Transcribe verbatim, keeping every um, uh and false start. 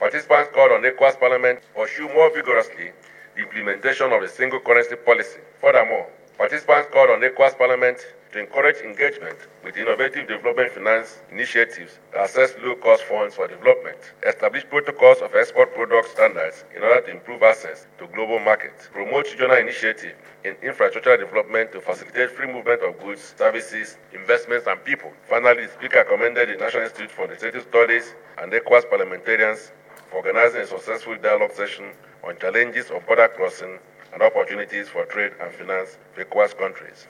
Participants called on ECOWAS Parliament to pursue more vigorously the implementation of the single currency policy. Furthermore, participants called on ECOWAS Parliament to encourage engagement with innovative development finance initiatives that access low-cost funds for development, establish protocols of export product standards in order to improve access to global markets, promote regional initiatives in infrastructure development to facilitate free movement of goods, services, investments, and people. Finally, the Speaker commended the National Institute for Legislative Studies and ECOWAS parliamentarians for organizing a successful dialogue session on challenges of border crossing and opportunities for trade and finance for ECOWAS countries.